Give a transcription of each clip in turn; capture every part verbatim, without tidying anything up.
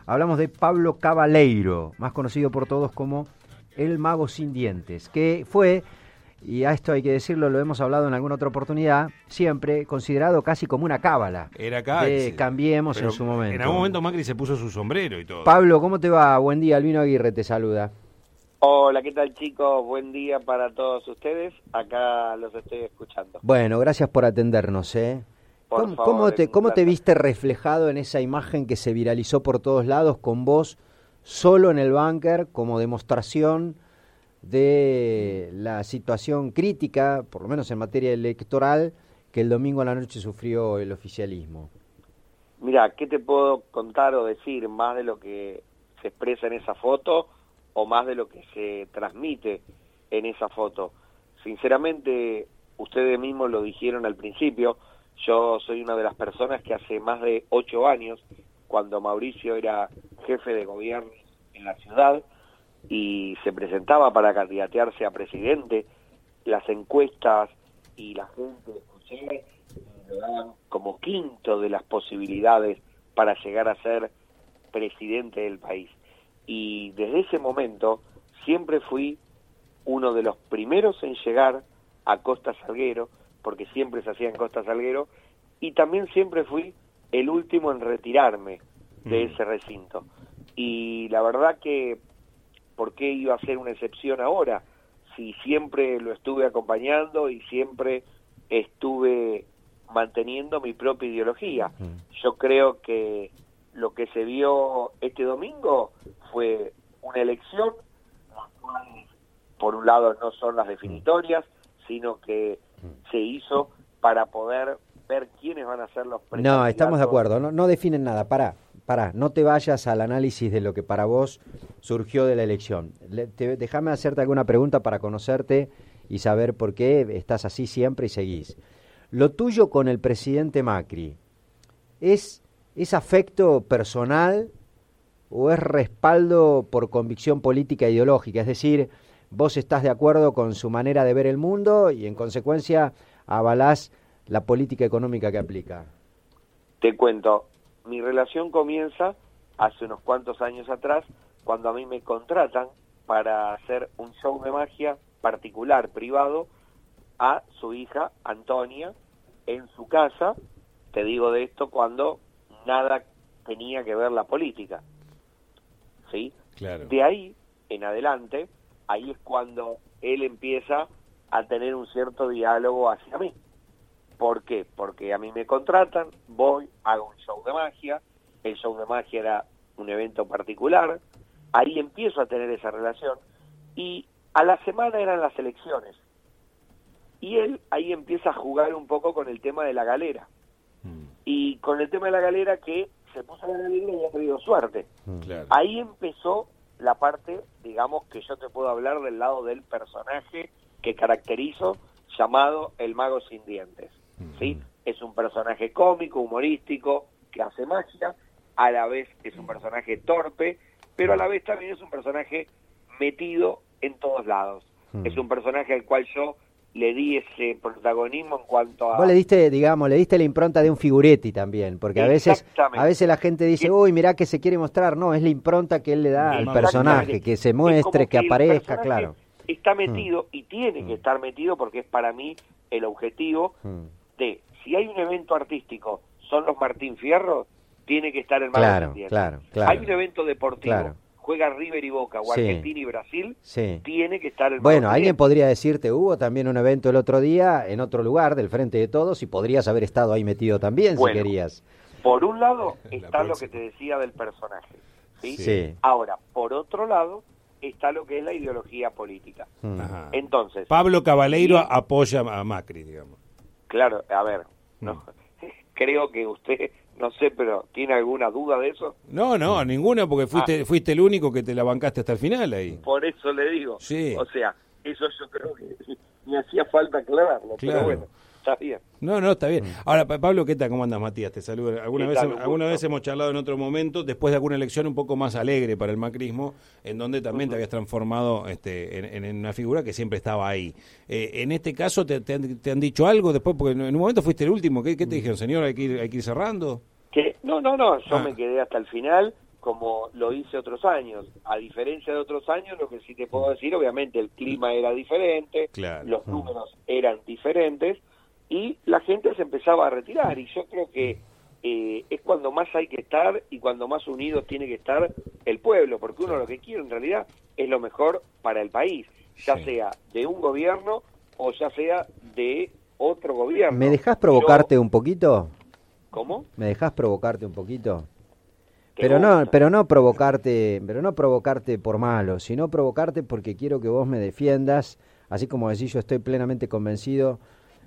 Hablamos de Pablo Cabaleiro, más conocido por todos como el Mago Sin Dientes, que fue, y a esto hay que decirlo, lo hemos hablado en alguna otra oportunidad, siempre considerado casi como una cábala. Era acá. De Cambiemos en su momento. En algún momento Macri se puso su sombrero y todo. Pablo, ¿cómo te va? Buen día, Albino Aguirre te saluda. Hola, ¿qué tal, chicos? Buen día para todos ustedes. Acá los estoy escuchando. Bueno, gracias por atendernos, ¿eh? Por ¿Cómo, favor, cómo, te, ¿Cómo te placer. viste reflejado en esa imagen que se viralizó por todos lados con vos solo en el búnker como demostración de la situación crítica, por lo menos en materia electoral, que el domingo a la noche sufrió el oficialismo? Mira, ¿qué te puedo contar o decir más de lo que se expresa en esa foto o más de lo que se transmite en esa foto? Sinceramente, ustedes mismos lo dijeron al principio, yo soy una de las personas que hace más de ocho años, cuando Mauricio era jefe de gobierno en la ciudad y se presentaba para candidatearse a presidente, las encuestas y la gente escuchaba le daban como quinto de las posibilidades para llegar a ser presidente del país. Y desde ese momento siempre fui uno de los primeros en llegar a Costa Salguero, porque siempre se hacía en Costa Salguero, y también siempre fui el último en retirarme de ese recinto. Y la verdad que, ¿por qué iba a ser una excepción ahora? Si siempre lo estuve acompañando y siempre estuve manteniendo mi propia ideología. Yo creo que lo que se vio este domingo fue una elección, las cuales por un lado no son las definitorias, sino que se hizo para poder ver quiénes van a ser los precandidatos. No, estamos de acuerdo, no, no definen nada, pará, pará, no te vayas al análisis de lo que para vos surgió de la elección. Le, te, déjame hacerte alguna pregunta para conocerte y saber por qué estás así siempre y seguís. Lo tuyo con el presidente Macri, ¿es, es afecto personal o es respaldo por convicción política e ideológica? Es decir, vos estás de acuerdo con su manera de ver el mundo y en consecuencia avalás la política económica que aplica. Te cuento, mi relación comienza hace unos cuantos años atrás, cuando a mí me contratan para hacer un show de magia particular, privado, a su hija Antonia en su casa. Te digo de esto cuando nada tenía que ver la política, ¿sí? Claro. De ahí en adelante, ahí es cuando él empieza a tener un cierto diálogo hacia mí. ¿Por qué? Porque a mí me contratan, voy, hago un show de magia, el show de magia era un evento particular, ahí empiezo a tener esa relación, y a la semana eran las elecciones. Y él ahí empieza a jugar un poco con el tema de la galera. Mm. Y con el tema de la galera que se puso la galera y ha tenido suerte. Mm. Claro. Ahí empezó la parte, digamos, que yo te puedo hablar del lado del personaje que caracterizo, llamado el Mago Sin Dientes. Mm. ¿Sí? Es un personaje cómico, humorístico, que hace magia, a la vez es un personaje torpe, pero a la vez también es un personaje metido en todos lados. Mm. Es un personaje al cual yo le di ese protagonismo en cuanto a... Vos le diste, digamos, le diste la impronta de un figuretti también, porque a veces a veces la gente dice, uy, mirá que se quiere mostrar. No, es la impronta que él le da al personaje, que se muestre, que, que aparezca, claro. Está metido mm. y tiene mm. que estar metido porque es para mí el objetivo mm. de, si hay un evento artístico, son los Martín Fierro, tiene que estar el Mago claro, Sin Dientes. Claro, claro. Hay un evento deportivo, claro. juega River y Boca, o sí. Argentina y Brasil, sí. tiene que estar el Mago Bueno, Sin alguien Dientes. podría decirte, hubo también un evento el otro día en otro lugar, del Frente de Todos, y podrías haber estado ahí metido también, bueno, si querías. Por un lado está lo que te decía del personaje, ¿sí? Sí. Ahora, por otro lado, está lo que es la ideología política. Ajá. Entonces, Pablo Cabaleiro y, apoya a Macri, digamos. Claro, a ver, no, mm. creo que usted, no sé, pero ¿tiene alguna duda de eso? No, no, ninguna, porque fuiste ah. fuiste el único que te la bancaste hasta el final ahí. Por eso le digo. Sí. O sea, eso yo creo que me hacía falta aclararlo, claro. pero bueno, está bien. No, no, está bien. Ahora, Pablo, ¿qué tal? ¿Cómo andas, Matías? Te saludo. Alguna vez, alguna vez hemos charlado en otro momento, después de alguna elección un poco más alegre para el macrismo, en donde también uh-huh. te habías transformado este, en, en una figura que siempre estaba ahí. Eh, en este caso, te, te, han, ¿te han dicho algo después? Porque en un momento fuiste el último. ¿Qué, qué te dijeron, señor? ¿Hay que ir, hay que ir cerrando? Que, no, no, no. Yo ah. me quedé hasta el final como lo hice otros años. A diferencia de otros años, lo que sí te puedo decir, obviamente el clima era diferente, claro. los números eran diferentes y la gente se empezaba a retirar, y yo creo que eh, es cuando más hay que estar y cuando más unidos tiene que estar el pueblo, porque uno lo que quiere en realidad es lo mejor para el país, ya sí. sea de un gobierno o ya sea de otro gobierno. ¿Me dejás provocarte yo... un poquito? ¿Cómo? ¿Me dejás provocarte un poquito? Pero no, pero no provocarte, pero no provocarte por malo, sino provocarte porque quiero que vos me defiendas, así como decís, yo estoy plenamente convencido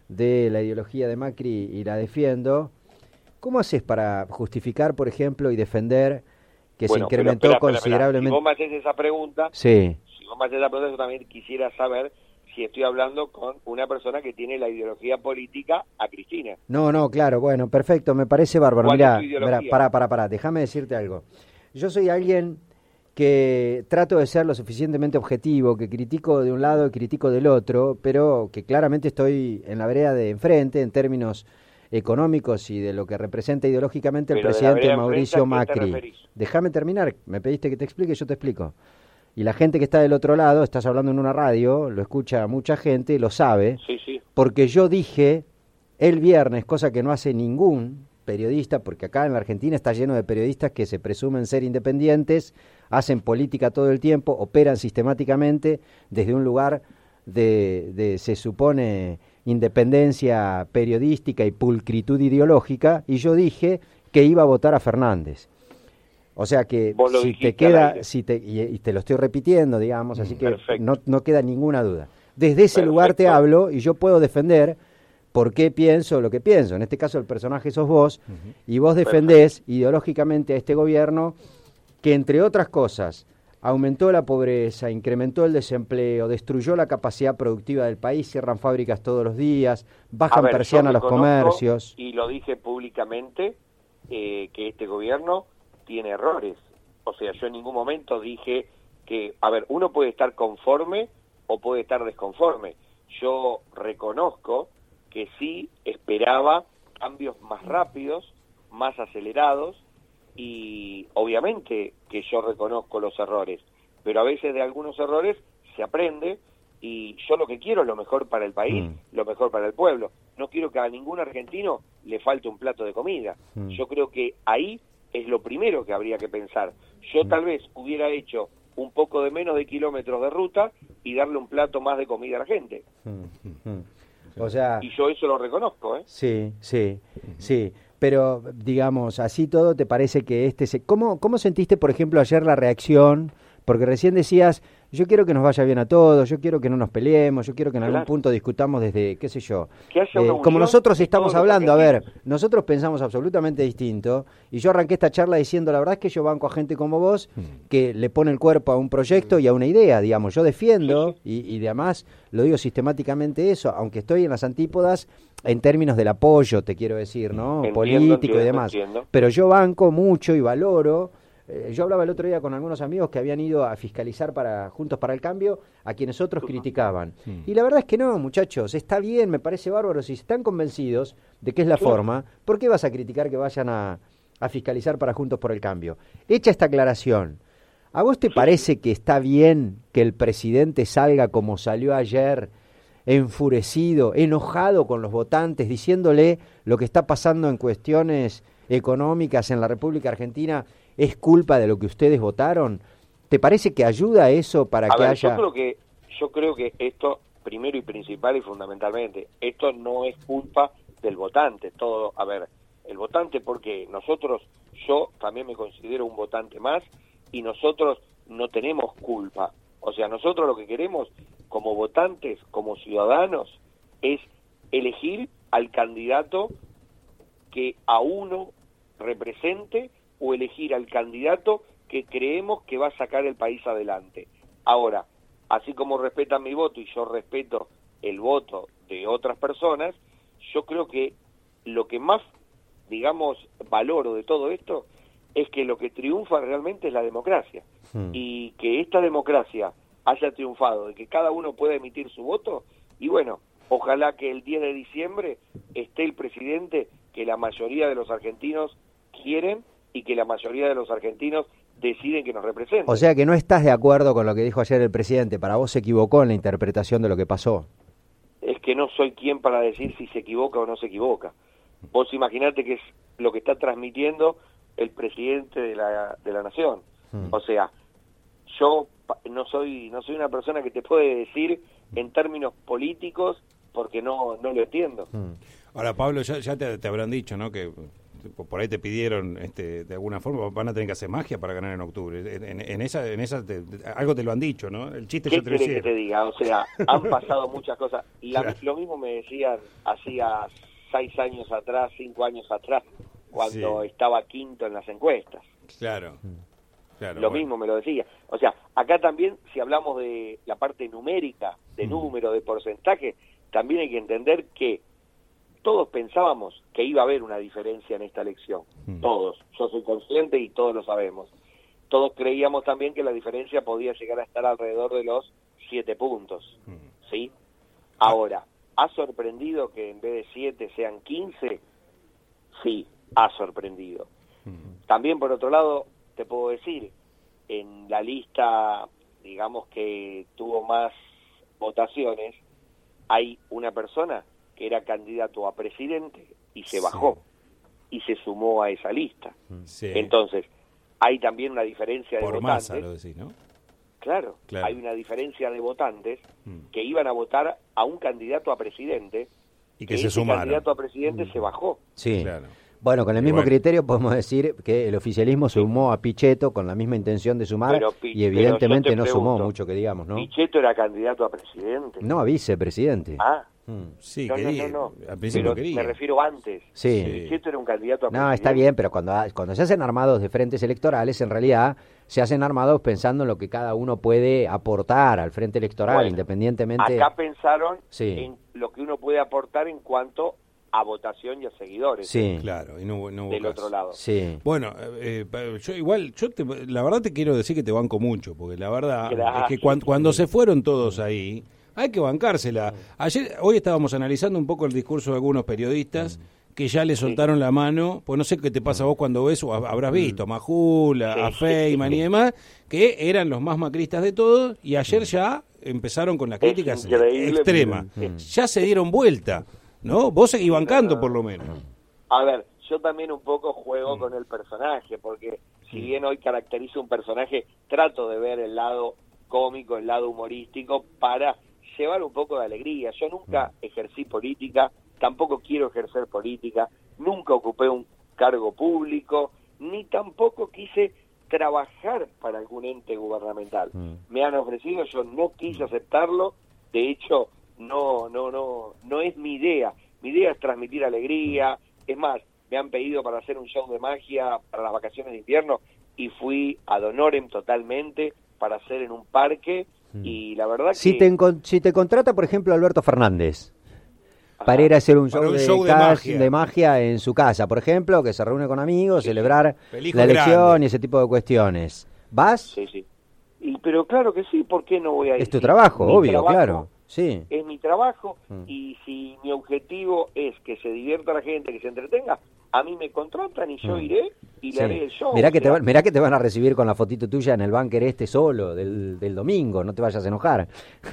de la ideología de Macri y la defiendo. ¿Cómo haces para justificar, por ejemplo, y defender que bueno, se incrementó pero, espera, considerablemente? Espera, espera. Si vos me haces esa pregunta, sí. si vos me haces esa pregunta, yo también quisiera saber si estoy hablando con una persona que tiene la ideología política a Cristina. No, no, claro, bueno, perfecto, me parece bárbaro. Mirá, mirá, pará, pará, pará, déjame decirte algo. Yo soy alguien que trato de ser lo suficientemente objetivo, que critico de un lado y critico del otro, pero que claramente estoy en la vereda de enfrente en términos económicos y de lo que representa ideológicamente el pero presidente Mauricio Macri. Déjame terminar, me pediste que te explique, yo te explico. Y la gente que está del otro lado, estás hablando en una radio, lo escucha mucha gente, lo sabe, sí, sí. porque yo dije el viernes, cosa que no hace ningún periodista, porque acá en la Argentina está lleno de periodistas que se presumen ser independientes, hacen política todo el tiempo, operan sistemáticamente desde un lugar de, de se supone, independencia periodística y pulcritud ideológica, y yo dije que iba a votar a Fernández. O sea que si te queda, si te, y, y te lo estoy repitiendo, digamos, así que no, no queda ninguna duda. Desde ese Perfecto. lugar te hablo y yo puedo defender por qué pienso lo que pienso. En este caso el personaje sos vos, uh-huh. y vos defendés Perfecto. ideológicamente a este gobierno que, entre otras cosas, aumentó la pobreza, incrementó el desempleo, destruyó la capacidad productiva del país, cierran fábricas todos los días, bajan ver, persiana a los comercios. Y lo dije públicamente, eh, que este gobierno tiene errores. O sea, yo en ningún momento dije que, a ver, uno puede estar conforme o puede estar desconforme. Yo reconozco que sí esperaba cambios más rápidos, más acelerados, y obviamente que yo reconozco los errores, pero a veces de algunos errores se aprende, y yo lo que quiero es lo mejor para el país, mm. lo mejor para el pueblo. No quiero que a ningún argentino le falte un plato de comida. Mm. Yo creo que ahí es lo primero que habría que pensar. Yo mm. tal vez hubiera hecho un poco de menos de kilómetros de ruta y darle un plato más de comida a la gente. Mm. Mm. O sea, y yo eso lo reconozco, ¿eh? Sí, sí, sí. Pero, digamos, así todo, ¿te parece que este... Se... ¿Cómo, ¿Cómo sentiste, por ejemplo, ayer la reacción? Porque recién decías, yo quiero que nos vaya bien a todos, yo quiero que no nos peleemos, yo quiero que en claro. algún punto discutamos desde, qué sé yo. Que haya una eh, como nosotros estamos hablando, a ver, nosotros pensamos absolutamente distinto, y yo arranqué esta charla diciendo, la verdad es que yo banco a gente como vos, que le pone el cuerpo a un proyecto y a una idea, digamos, yo defiendo, sí, sí. Y, y además lo digo sistemáticamente eso, aunque estoy en las antípodas, en términos del apoyo, te quiero decir, ¿no? Entiendo, Político entiendo, y demás. Entiendo. Pero yo banco mucho y valoro. Eh, yo hablaba el otro día con algunos amigos que habían ido a fiscalizar para Juntos para el Cambio a quienes otros uh-huh. criticaban. Sí. Y la verdad es que no, muchachos, está bien, me parece bárbaro. Si están convencidos de que es la sí. forma, ¿por qué vas a criticar que vayan a, a fiscalizar para Juntos por el Cambio? Hecha esta aclaración, ¿a vos te sí. parece que está bien que el presidente salga como salió ayer, enfurecido, enojado con los votantes, diciéndole lo que está pasando en cuestiones económicas en la República Argentina es culpa de lo que ustedes votaron? ¿Te parece que ayuda eso para a que ver, haya...? Yo creo que, yo creo que esto, primero y principal y fundamentalmente, esto no es culpa del votante. Todo, a ver, el votante, porque nosotros, yo también me considero un votante más, y nosotros no tenemos culpa. O sea, nosotros lo que queremos como votantes, como ciudadanos, es elegir al candidato que a uno represente o elegir al candidato que creemos que va a sacar el país adelante. Ahora, así como respetan mi voto y yo respeto el voto de otras personas, yo creo que lo que más, digamos, valoro de todo esto es que lo que triunfa realmente es la democracia. Hmm. Y que esta democracia haya triunfado, de que cada uno pueda emitir su voto, y bueno, ojalá que el diez de diciembre esté el presidente que la mayoría de los argentinos quieren y que la mayoría de los argentinos deciden que nos representen. O sea que no estás de acuerdo con lo que dijo ayer el presidente. Para vos se equivocó en la interpretación de lo que pasó. Es que no soy quien para decir si se equivoca o no se equivoca. Vos imaginate que es lo que está transmitiendo el presidente de la, de la nación. Hmm. O sea, yo no soy no soy una persona que te puede decir en términos políticos porque no no lo entiendo. Hmm. Ahora, Pablo, ya, ya te, te habrán dicho, ¿no?, que por ahí te pidieron, este, de alguna forma, van a tener que hacer magia para ganar en octubre. En, en esa, en esa te, algo te lo han dicho, ¿no? El chiste ya te lo hicieron. ¿Qué querés que te diga? O sea, han pasado muchas cosas. La, claro. Lo mismo me decían hacía seis años atrás, cinco años atrás, cuando sí. estaba quinto en las encuestas. Claro. Claro, lo bueno. mismo me lo decía. O sea, acá también, si hablamos de la parte numérica, de mm. número, de porcentaje, también hay que entender que todos pensábamos que iba a haber una diferencia en esta elección. Mm. Todos. Yo soy consciente y todos lo sabemos. Todos creíamos también que la diferencia podía llegar a estar alrededor de los siete puntos. Mm. ¿Sí? Ahora, ¿ha sorprendido que en vez de siete sean quince? Sí, ha sorprendido. Mm. También, por otro lado, te puedo decir, en la lista, digamos, que tuvo más votaciones, hay una persona que era candidato a presidente y se sí. bajó y se sumó a esa lista. Sí. Entonces, hay también una diferencia de Por votantes. masa, lo decís, ¿no? Claro, claro, hay una diferencia de votantes mm. que iban a votar a un candidato a presidente y que, que se sumaron. El candidato a presidente mm. se bajó. Sí, claro. Bueno, con el mismo bueno. criterio podemos decir que el oficialismo sumó a Pichetto con la misma intención de sumar pero, y evidentemente no pregunto, sumó mucho que digamos, ¿no? ¿Pichetto era candidato a presidente? No, a vicepresidente. Ah, mm. sí, no, quería. no, no, no. Al principio pero quería. me refiero antes. Sí. Pichetto era un candidato a no, presidente. No, está bien, pero cuando, cuando se hacen armados de frentes electorales, en realidad se hacen armados pensando en lo que cada uno puede aportar al frente electoral, bueno, independientemente... Acá pensaron sí. en lo que uno puede aportar en cuanto a votación y a seguidores. Sí, claro, y no, no hubo del caso. otro lado. Sí. Bueno, eh, yo igual, yo te, la verdad te quiero decir que te banco mucho, porque la verdad Gracias. es que cuando, cuando se fueron todos ahí, hay que bancársela. Ayer, hoy estábamos analizando un poco el discurso de algunos periodistas que ya le soltaron sí. la mano, pues no sé qué te pasa a vos cuando ves, o habrás visto, a Majul, a, sí. a Feynman y demás, que eran los más macristas de todos, y ayer ya empezaron con las críticas extremas. Ya se dieron vuelta. ¿No? Vos seguís bancando, por lo menos. A ver, yo también un poco juego mm. con el personaje, porque si bien hoy caracterizo un personaje, trato de ver el lado cómico, el lado humorístico, para llevar un poco de alegría. Yo nunca mm. ejercí política, tampoco quiero ejercer política, nunca ocupé un cargo público, ni tampoco quise trabajar para algún ente gubernamental. Mm. Me han ofrecido, yo no quise aceptarlo, de hecho... No, no, no, no es mi idea. Mi idea es transmitir alegría. Es más, me han pedido para hacer un show de magia para las vacaciones de invierno y fui ad honorem totalmente para hacer en un parque y la verdad si que... Te si te contrata, por ejemplo, Alberto Fernández Ajá. para ir a hacer un show, un de, show de, magia. magia. de magia en su casa, por ejemplo, que se reúne con amigos, sí. celebrar Feliz la elección grande. y ese tipo de cuestiones. ¿Vas? Sí, sí. Y, pero claro que sí, ¿por qué no voy a ir? Es tu trabajo, mi obvio, trabajo, claro. Sí. Es mi trabajo mm. y si mi objetivo es que se divierta la gente, que se entretenga, a mí me contratan y yo mm. iré y sí. le haré el show. Mirá que, o sea, te, mirá que te van a recibir con la fotito tuya en el búnker este solo del, del domingo, no te vayas a enojar.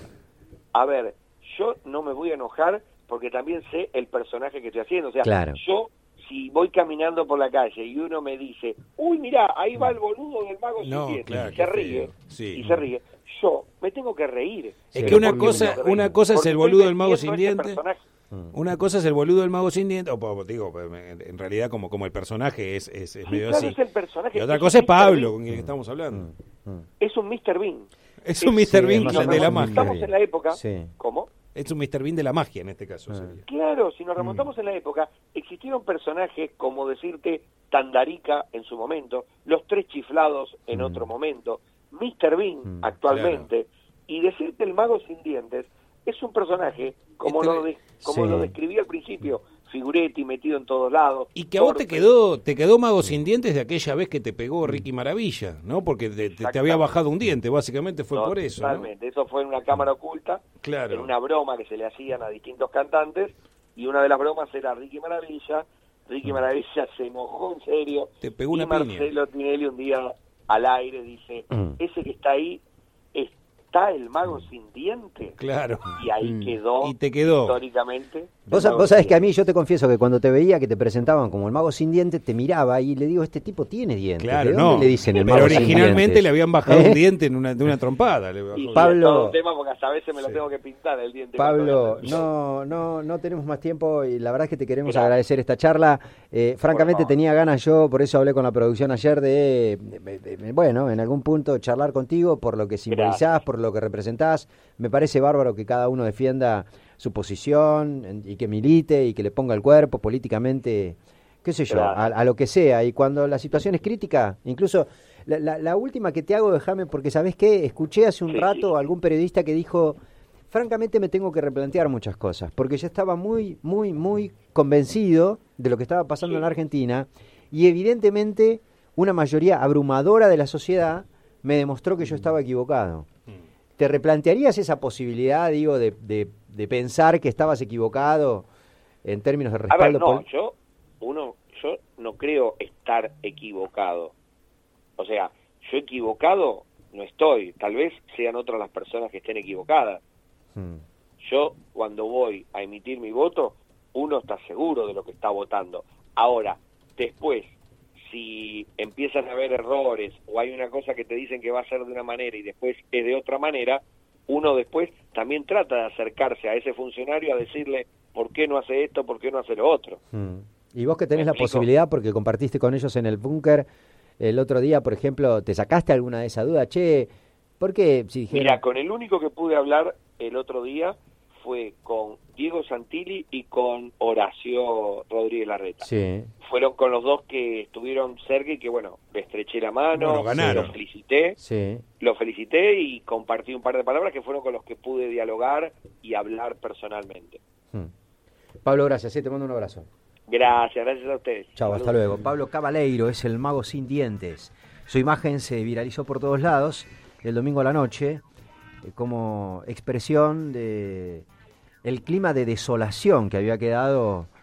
A ver, yo no me voy a enojar porque también sé el personaje que estoy haciendo. O sea, claro. yo si voy caminando por la calle y uno me dice, uy, mirá, ahí va el boludo del mago no, sin claro, y se ríe, sí. y se ríe, yo me tengo que reír. Es que una cosa, una cosa es el boludo del mago sin dientes, una cosa es el boludo del mago sin dientes, o digo, en realidad como como el personaje es, es, es sí, medio claro, así. Es el personaje, y otra es cosa es Pablo, Bean. con quien estamos hablando. Es un mister Bean. Es un mister sí, Bean sí, de la magia. Estamos en la época, sí. ¿cómo? Es un mister Bean de la magia en este caso. Sería. Claro, si nos remontamos mm. en la época, existieron personajes como decirte Tandarica en su momento, los tres chiflados en mm. otro momento, mister Bean mm, actualmente, claro. y decirte el mago sin dientes es un personaje como, este, lo, de, como sí. lo describí al principio, Figuretti metido en todos lados. Y que a vos te quedó te quedó mago sin dientes de aquella vez que te pegó Ricky Maravilla, ¿no? Porque te, te, te había bajado un diente, básicamente fue no, por eso. Totalmente, ¿no? Eso fue en una cámara oculta, claro. en una broma que se le hacían a distintos cantantes, y una de las bromas era Ricky Maravilla. Ricky Maravilla se enojó en serio. Te pegó una y Marcelo piña. Tinelli un día al aire, dice, Mm. ese que está ahí, ¿está el mago sin diente? Claro. Y ahí Mm. quedó, Y te quedó. históricamente. Vos, el mago vos sin sabés que a diente. mí, yo te confieso que cuando te veía que te presentaban como el mago sin dientes, te miraba y le digo, este tipo tiene dientes. Claro, ¿De dónde no. le dicen el Pero mago sin originalmente dientes? le habían bajado ¿Eh? un diente en una, de una trompada. Le bajó. Y Pablo- es todo un tema porque hasta a veces me lo Sí. tengo que pintar el diente. Pablo, cuando voy a hacer- no, no, no tenemos más tiempo y la verdad es que te queremos Gracias. agradecer esta charla. Eh, francamente favor. tenía ganas yo, por eso hablé con la producción ayer de, de- de- de- bueno, en algún punto charlar contigo por lo que simbolizás, Gracias. por lo que representás. Me parece bárbaro que cada uno defienda su posición en- y que milite y que le ponga el cuerpo políticamente, qué sé yo, a, Gracias. a lo que sea. Y cuando la situación es crítica, incluso la, la- la última que te hago, déjame, porque ¿sabés qué? Escuché hace un Sí, rato sí. a algún periodista que dijo, francamente me tengo que replantear muchas cosas, porque yo estaba muy, muy, muy convencido de lo que estaba pasando Sí. en la Argentina y evidentemente una mayoría abrumadora de la sociedad me demostró que yo estaba equivocado. ¿Te replantearías esa posibilidad, digo, de, de, de pensar que estabas equivocado en términos de A ver, respaldo? no, pol- yo, uno, yo no creo estar equivocado. O sea, yo equivocado no estoy. Tal vez sean otras las personas que estén equivocadas. Hmm. Yo, cuando voy a emitir mi voto, uno está seguro de lo que está votando. Ahora, después, si empiezan a haber errores o hay una cosa que te dicen que va a ser de una manera y después es de otra manera, uno después también trata de acercarse a ese funcionario a decirle por qué no hace esto, por qué no hace lo otro. Hmm. Y vos que tenés ¿Me la explico? posibilidad, porque compartiste con ellos en el búnker el otro día, por ejemplo, ¿te sacaste alguna de esa duda? Che, ¿por qué si dijeron... Mira, con el único que pude hablar el otro día fue con Diego Santilli y con Horacio Rodríguez Larreta. Sí. Fueron con los dos que estuvieron cerca y que, bueno, le estreché la mano, Bueno, ganaron. lo felicité, Sí. lo felicité y compartí un par de palabras que fueron con los que pude dialogar y hablar personalmente. Hmm. Pablo, gracias, sí, te mando un abrazo. Gracias, gracias a ustedes. Chao, hasta Saludos. luego. Pablo Cabaleiro es el mago sin dientes. Su imagen se viralizó por todos lados el domingo a la noche eh, como expresión de el clima de desolación que había quedado